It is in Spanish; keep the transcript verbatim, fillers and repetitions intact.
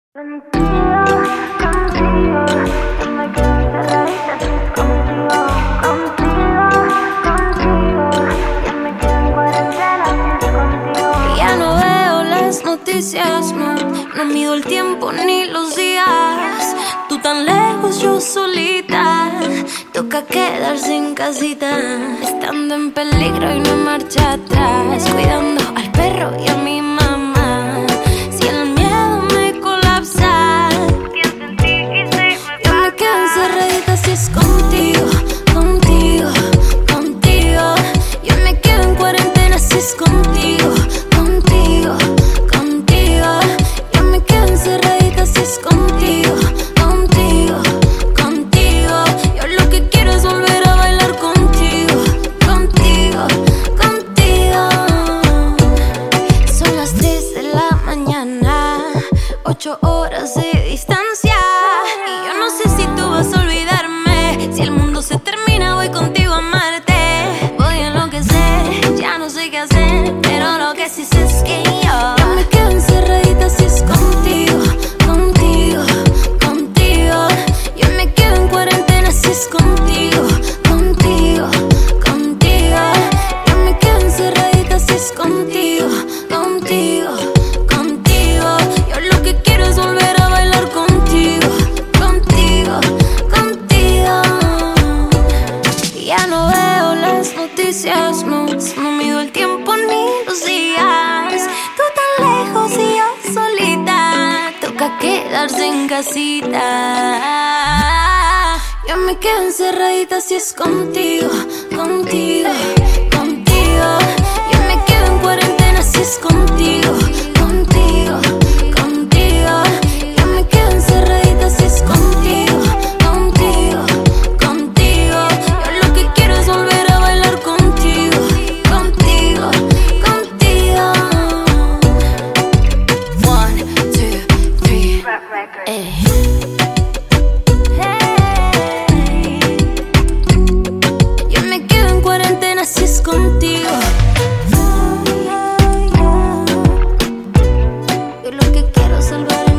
Contigo, contigo, yo me quedo encerradita si es contigo. Contigo, contigo, yo me quedo en cuarentena si es contigo. Ya no veo las noticias, no, no mido el tiempo ni los días. Tú tan lejos, yo solita. Toca quedarse en casita, estando en peligro y no marcha atrás, cuidando al perro y a mi mamá. Si el miedo me colapsa, pienso en ti y se me yo me quedo encerradita si es contigo, contigo, contigo. Yo me quedo en cuarentena si es contigo, contigo, contigo. Yo me quedo encerradita si es contigo, contigo, contigo. Yo lo que quiero es volver a bailar contigo, contigo, contigo. Son las tres de la mañana, ocho horas de distancia. Y yo no sé si tú vas a olvidarme. Si el mundo se termina, voy contigo a Marte. Voy a enloquecer, ya no sé qué hacer, pero lo que sí sé es que yo, yo me quedo encerradita si es contigo, contigo, contigo. Yo me quedo en cuarentena si es contigo, contigo, contigo. Yo me quedo encerradita si es contigo, contigo, contigo. Yo lo que quiero es volver a bailar contigo, contigo, contigo. Ya no veo las noticias, no, no mido el tiempo ni los días. Tú tan lejos y yo solita, toca quedarse en casita. Yo me quedo encerradita si es contigo, contigo, contigo. Yo me quedo en cuarentena si es contigo, contigo, contigo. Yo me quedo encerradita si es contigo, contigo, contigo. Yo lo que quiero es volver a bailar contigo, contigo, contigo. One, two, three, Rap record. eh. Yo me quedo en cuarentena si es contigo. Yo lo que quiero es salvar